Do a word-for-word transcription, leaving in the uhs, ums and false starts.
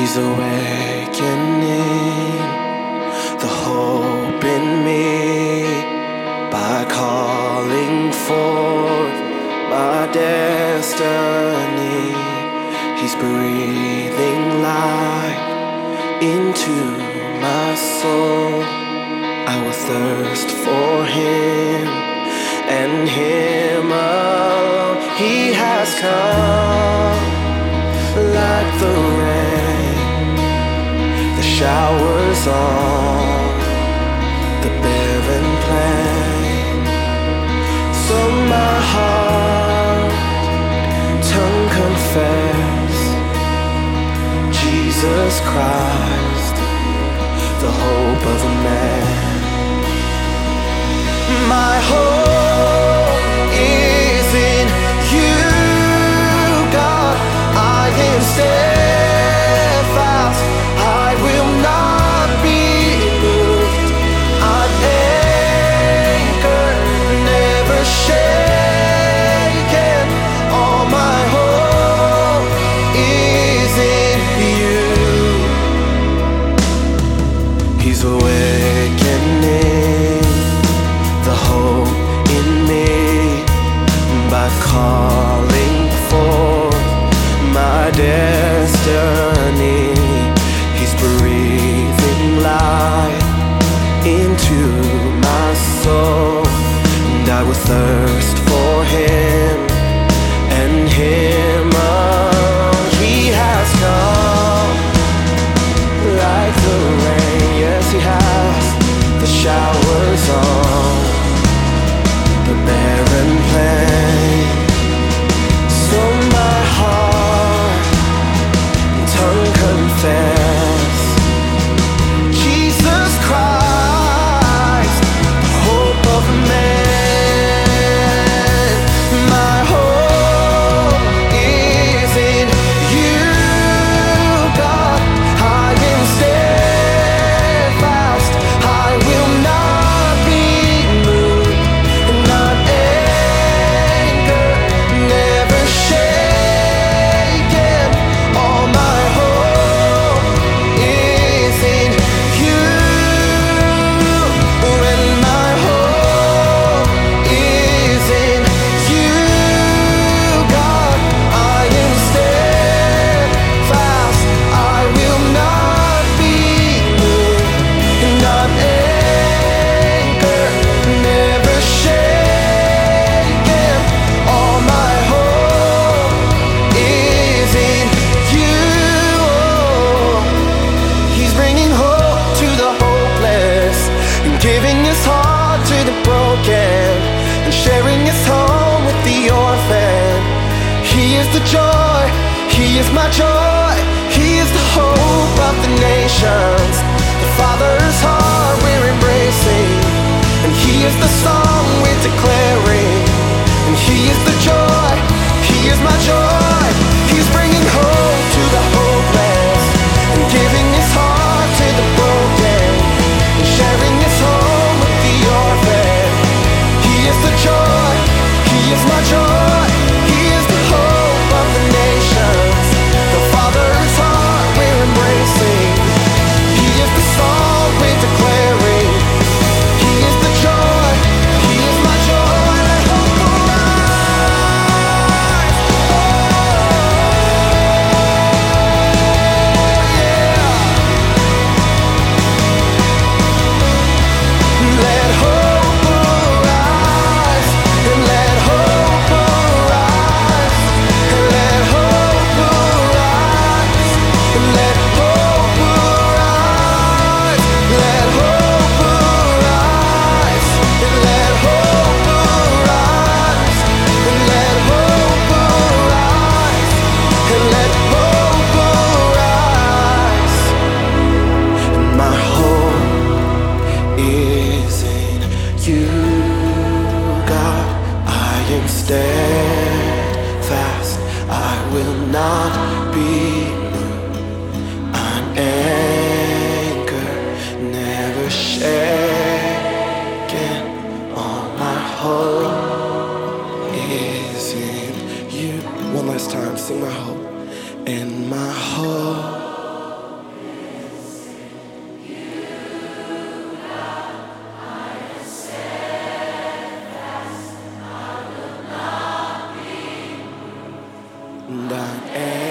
He's awakening the hope in me by calling forth my destiny. He's breathing life into my soul. I will thirst for Him and Him alone. He has come like the rain, the showers on the barren plain. So my heart, tongue confess Jesus Christ, the hope of a man. My hope is in You, God. I am steadfast, I will not be moved. I'm anchored, never shaken. All my hope is in You. He's awakening the hope in me by calling forth my destiny. He's breathing life into my soul, and I will thirst for Him and Him alone. He has come like the rain, yes He has, the showers on the barren plain. So my heart, tongue confess Jesus Christ, hope of man. My hope is in You, God. I am steadfast, I will not be moved, and I'm anchored, never shaken. All my hope is in You, and my hope is in You, God. I am steadfast, I will not be moved, and I'm anchored, never shaken. All my hope is in You. He's bringing hope to the hopeless and giving His heart to the broken and sharing His home with the orphan. He is the joy, He is my joy, He is the hope of the nations. The Father's heart we're embracing, and He is the song we're declaring. And He is the joy, He is my joy. He's bringing hope to the hopeless and giving His heart to the broken and sharing His home with the orphan. He is the joy, He is my joy, He is the hope of the nations. The Father's heart we're embracing. He is the song we're declaring. He is the joy, He is my joy. Let hope arise. Oh, yeah. Let hope arise, and let hope arise, and let hope arise, and let hope arise, let hope arise, and let hope arise, and let hope arise, and let hope arise. And my hope is in You, God. I am steadfast, I will not be moved. I'm anchored, never shaken. All my hope is in You. One last time, sing my hope. And my hope and I am